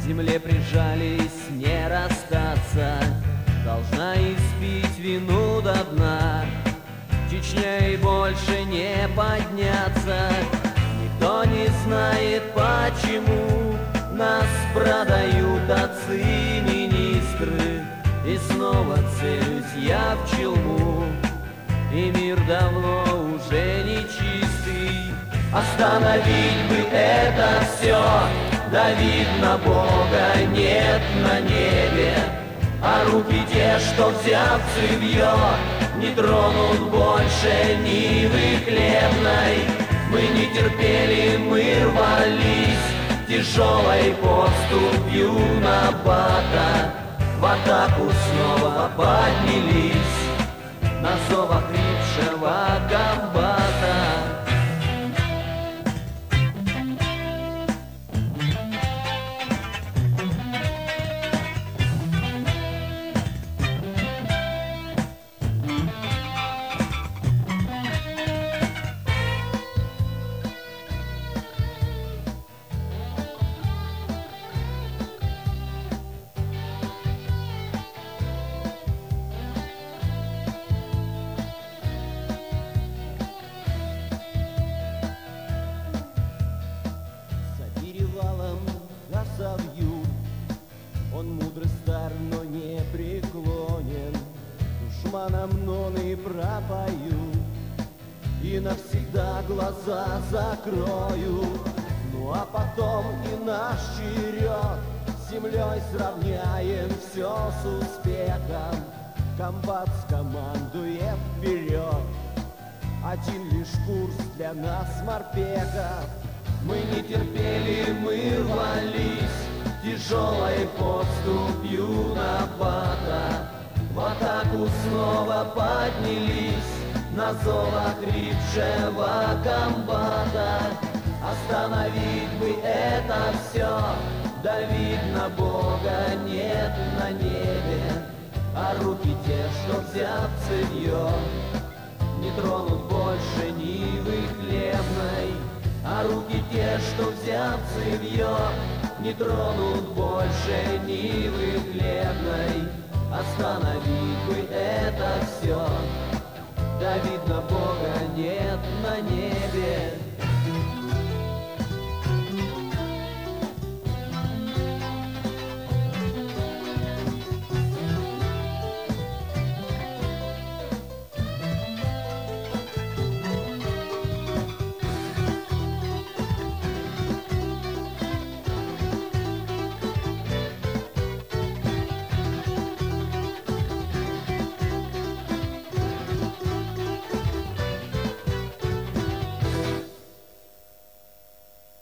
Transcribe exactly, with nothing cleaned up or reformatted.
земле прижались, не расстаться. Должна испить вину до дна, Чечней больше не подняться. Никто не знает, почему нас продают отцы-министры. И снова целюсь я в челму, и мир давно уже не чистый. Остановить бы это все, да видно Бога нет на небе. А руки те, что взяв цевье, не тронут больше нивы хлебной. Мы не терпели, мы рвались тяжелой поступью на бата. В атаку снова поднялись на зов охрипшего комбата. Он мудрый стар, но не преклонен, душманам ноны пропою и навсегда глаза закрою. Ну а потом и наш черед, с землей сравняем все с успехом. Комбат скомандует вперед, один лишь курс для нас, морпехов. Мы не терпели, мы рвались тяжелой поступью на бата. В атаку снова поднялись на зов охрипшего комбата. Остановить бы это все, да видно Бога нет на небе. А руки те, что взяв цевье, не тронут больше нивы хлебной. А руки те, что взяв цевье, не тронут больше нивы хлебной. Остановить бы это все, да видно Бога нет на небе.